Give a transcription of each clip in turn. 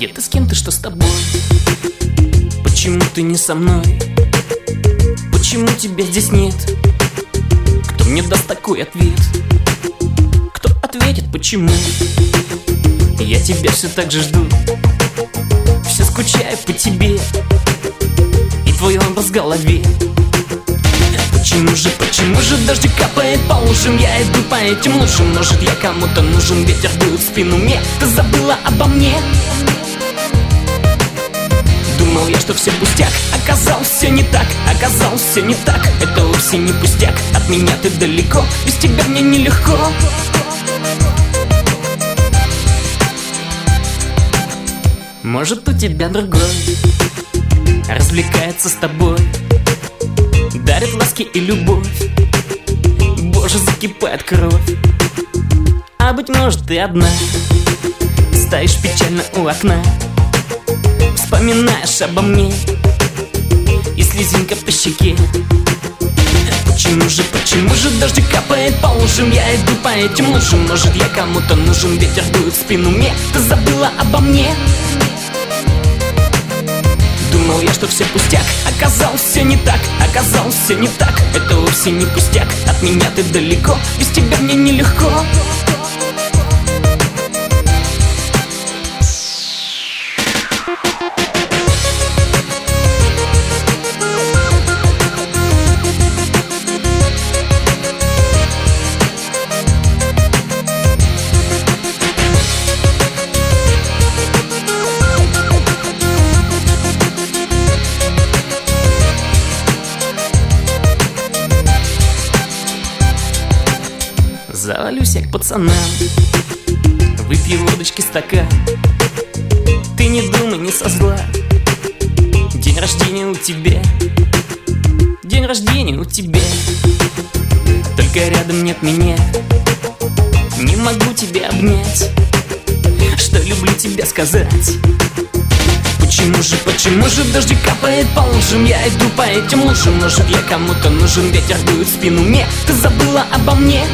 Где ты, с кем ты, что с тобой? Почему ты не со мной? Почему тебя здесь нет? Кто мне даст такой ответ? Кто ответит, почему? Я тебя все так же жду, все скучаю по тебе и твой образ в голове. Почему же дождик капает по ушам? Я иду по этим лужам. Может, я кому-то нужен, ветер дует в спину мне. Ты забыла обо мне? Думал я, что все пустяк, оказалось все не так, оказалось все не так. Это вовсе не пустяк, от меня ты далеко, без тебя мне нелегко. Может, у тебя другой развлекается с тобой, дарит ласки и любовь. Боже, закипает кровь. А быть может, ты одна стоишь печально у окна, вспоминаешь обо мне и слезинка по щеке. Почему же дождик капает по лужам? Я иду по этим лужам. Может, я кому-то нужен, ветер дует в спину мне. Ты забыла обо мне? Думал я, что все пустяк, оказалось все не так, оказалось все не так. Это вовсе не пустяк, от меня ты далеко, без тебя мне нелегко. Завалюсь я к пацанам, выпью водочки стакан. Ты не думай, не со зла, день рождения у тебя, день рождения у тебя. Только рядом нет меня, не могу тебя обнять, что люблю тебя сказать. Почему же дождик капает по лужам? Я иду по этим лужам. Может, я кому-то нужен, ветер дует в спину мне. Ты забыла обо мне?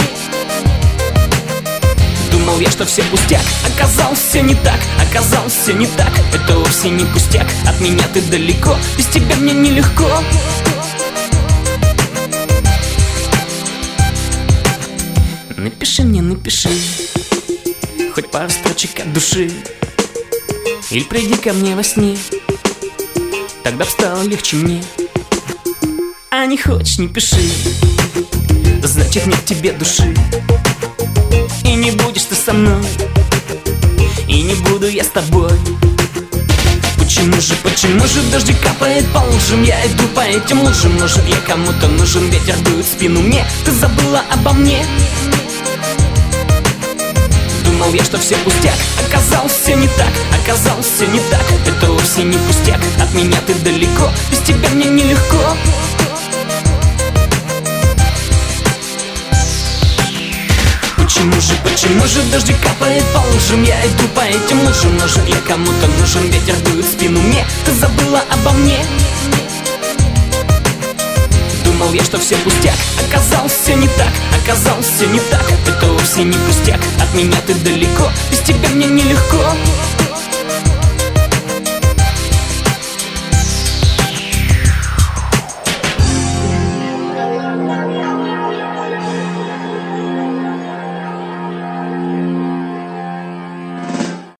Думал я, что все пустяк, оказалось все не так, оказалось все не так. Это вовсе не пустяк, от меня ты далеко, без тебя мне нелегко. Напиши мне, напиши хоть пару строчек от души, или приди ко мне во сне, тогда б стало легче мне. А не хочешь, не пиши, значит нет в тебе души. И не будешь ты со мной, и не буду я с тобой. Почему же дождик капает по лужам? Я иду по этим лужам. Может, я кому-то нужен, ветер дует в спину мне. Ты забыла обо мне? Думал я, что все пустяк, оказалось все не так, оказалось все не так. Это вовсе не пустяк, от меня ты далеко, без тебя мне нелегко. Почему же дождик капает по лужам? Я иду по этим лужам. Может, я кому-то нужен, ветер дует в спину мне. Ты забыла обо мне? Думал я, что все пустяк, оказалось все не так, оказалось все не так. Это вовсе не пустяк, от меня ты далеко, без тебя мне нелегко.